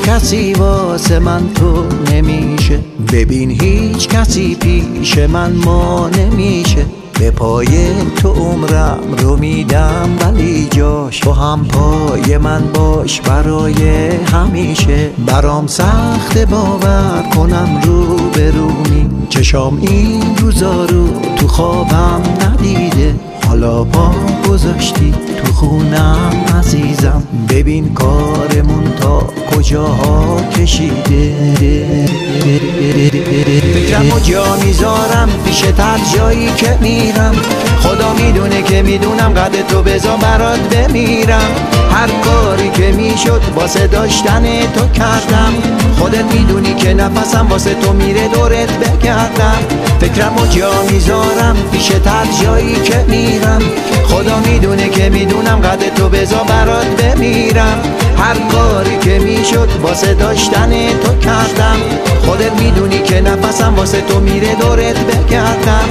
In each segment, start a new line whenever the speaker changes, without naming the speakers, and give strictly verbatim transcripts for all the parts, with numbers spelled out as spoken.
کسی واسه من تو نمیشه. ببین هیچ کسی پیش من ما نمیشه. به پای تو عمرم رو میدم ولی جاش تو هم پای من باش برای همیشه. برام سخت باور کنم رو به رومی، چشام این روزا رو تو خوابم ندیده. حالا پا گذاشتی تو خونم عزیزم، ببین کارمون تا کجاها کشیده. فکرمو جا میذارم پیشت هر جایی که میرم. خدا میدونه که میدونم قد تو بذار برات بمیرم. هر کاری که میشد واسه داشتن تو کردم. خودت میدونی که نفسم واسه تو میره دورت بگردم. فکرمو جا میذارم پیشت هر جایی که میرم. خدا میدونه که میدونم قد تو بذار برات بمیرم. هر کاری که میشد واسه داشتن تو کردم. خودت میدونی که نفسم واسه تو میره دورت بگردم.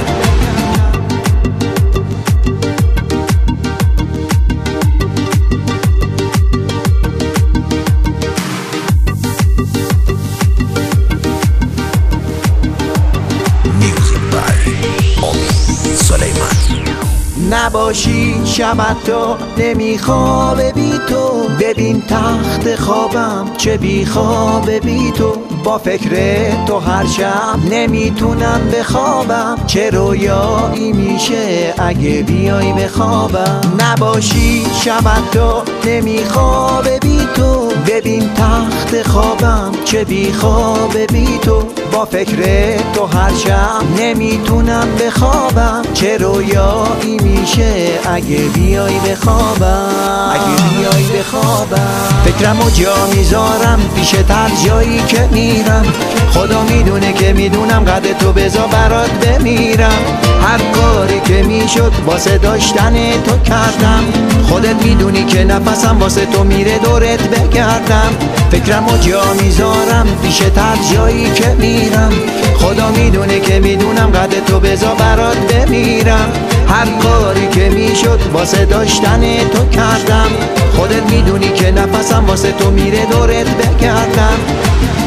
نباشی شبت تو نمیخوابه بی تو. ببین تخت خوابم چه بی خوابه بی تو. با فکر تو هر شب نمیتونم بخوابم. چه رویایی میشه اگه بیای بخوابم. نباشی شبت تو نمیخوابه بی تو. ببین تخت خوابم چه بی خوابه بی تو. با فکر تو هر شب نمیتونم بخوابم. چه رویایی میشه اگه بیای بخوابم. اگه بیای بخوابم. فکرمو جا میذارم پیشت هر جایی که میرم. خدا میدونه که میدونم قد تو بذار برات بمیرم. هر کاری که میشد واسه داشتن تو کردم. خودت میدونی که نفسم واسه تو میره دورت بگردم. فکرمو جا میذارم پیشت هر جایی که میرم. خدا میدونه که میدونم قد تو بذار برات بمیرم. هر کاری که میشد واسه داشتن تو کردم. خودت میدونی که نفسم واسه تو میره دورت بگردم.